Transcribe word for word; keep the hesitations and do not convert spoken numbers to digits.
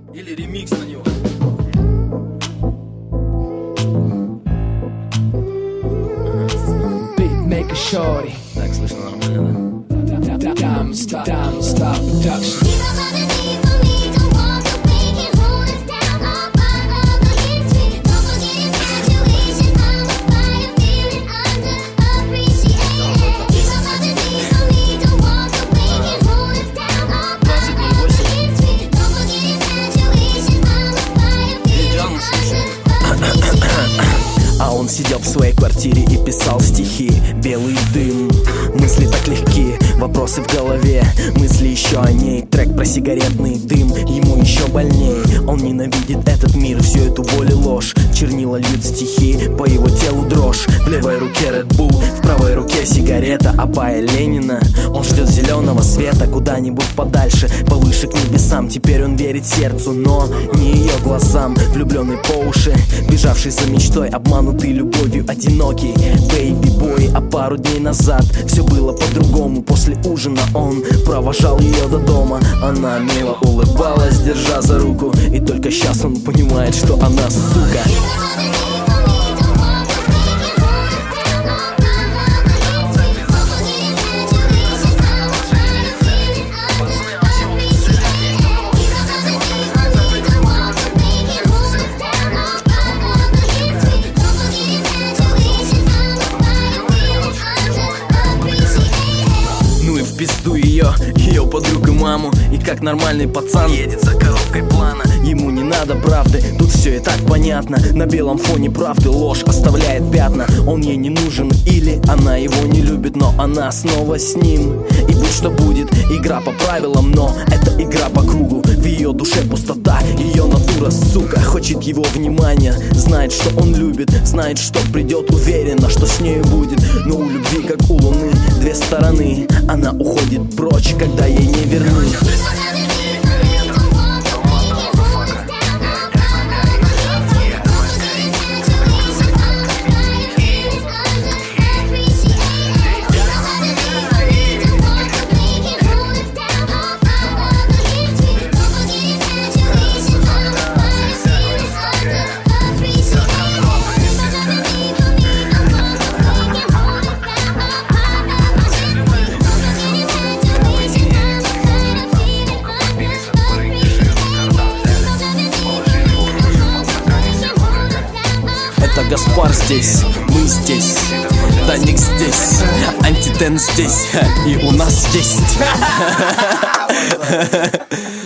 Или ремикс на него. Beatmaker Shorty. Так, слышно нормально, да? Diamond Star, Diamond Star Production. А он сидел в своей квартире и писал стихи. Белый дым, мысли так легки, вопросы в голове, мысли еще о ней. Трек про сигаретный дым, ему еще больней. Он ненавидит этот мир, всю эту боль и ложь. Чернила льют стихи, по его телу дрожь. В левой руке Red Bull, в правой руке сигарета, обая Ленина. Он ждет зеленого света куда-нибудь подальше, повыше к небесам. Теперь он верит сердцу, но не ее глазам. Влюбленный по уши, бежавший за мечтой, обманутый любовью, одинокий бэйби-бой. А пару дней назад все было по-другому. После ужина он провожал ее до дома. Она мило улыбалась, держа за руку. И только сейчас он понимает, что она сука. Пизду ее, ее подруг и маму. И как нормальный пацан едет за коробкой плана. Ему не надо правды, тут все и так понятно. На белом фоне правды ложь оставляет пятна. Он ей не нужен или она его не любит, но она снова с ним. И будь что будет, игра по правилам, но это игра по кругу. В ее душе пустота, ее натура, сука, хочет его внимания. Знает, что он любит, знает, что придет, уверена, что с нею будет. Но у любви, как у луны, две стороны. Она уходит прочь, когда ей не вернуть. Гаспар здесь, мы здесь, Даник здесь, Антитен здесь, и у нас есть.